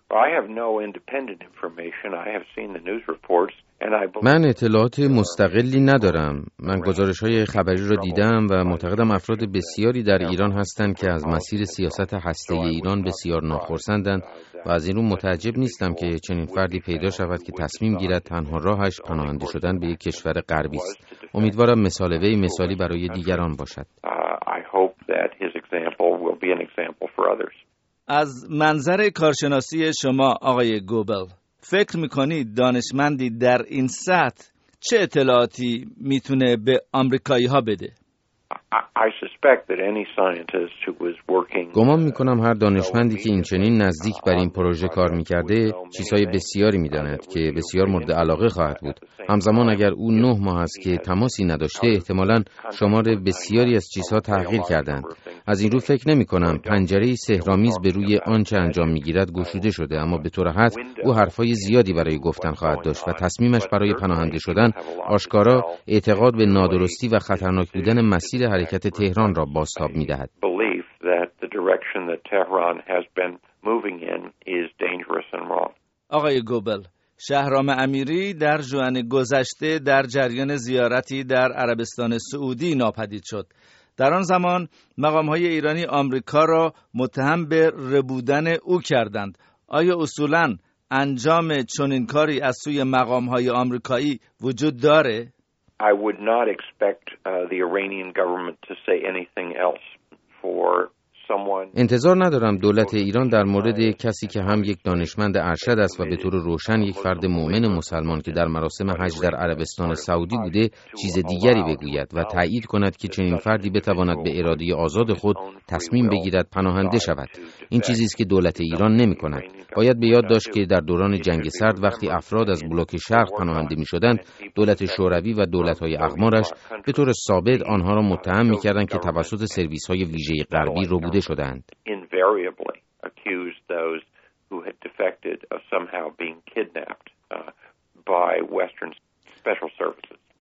من اطلاعات مستقلی ندارم. من گزارش‌های خبری را دیدم و معتقدم افراد بسیاری در ایران هستند که از مسیر سیاست هسته‌ای ایران بسیار ناخرسندند و از این رو متعجب نیستم که چنین فردی پیدا شود که تصمیم گیرد تنها راهش پناهنده شدن به یک کشور غربی است. امیدوارم مثال وی مثالی برای دیگران باشد. از منظر کارشناسی شما آقای گوبل، فکر میکنید دانشمندی در این سطح چه اطلاعاتی میتونه به آمریکایی ها بده؟ گمان میکنم هر دانشمندی که این چنین نزدیک بر این پروژه کار میکرده چیزهای بسیاری میداند که بسیار مورد علاقه خواهد بود. همزمان اگر او 9 ماه است که تماسی نداشته، احتمالاً شمار بسیاری از چیزها تغییر کردند. از این رو فکر نمی کنم پنجره سحرآمیز به روی آنچه انجام میگیرد گشوده شده، اما به طور حتم او حرفای زیادی برای گفتن خواهد داشت و تصمیمش برای پناهنده شدن آشکارا اعتقاد به نادرستی و خطرناک بودن مسیر حرکت تهران را بازتاب می‌دهد. آقای گوبل، شهرام امیری در ژوئن گذشته در جریان زیارتی در عربستان سعودی ناپدید شد. در آن زمان مقام‌های ایرانی آمریکا را متهم به ربودن او کردند. آیا اصولاً انجام چنین کاری از سوی مقام‌های آمریکایی وجود داره؟ I would not expect the Iranian government to say anything else for انتظار ندارم دولت ایران در مورد کسی که هم یک دانشمند ارشد است و به طور روشن یک فرد مؤمن مسلمان که در مراسم حج در عربستان سعودی بوده چیز دیگری بگوید و تایید کند که چنین فردی بتواند به اراده آزاد خود تصمیم بگیرد پناهنده شود. این چیزی است که دولت ایران نمی کند. باید به یاد داشت که در دوران جنگ سرد وقتی افراد از بلوک شرق پناهنده می شدند، دولت شوروی و دولت‌های اقمارش به طور ثابت آنها را متهم می‌کردند که توسط سرویس‌های ویژه غربی ربوده شدند. Invariably accused those who had defected of somehow being kidnapped by Western special services.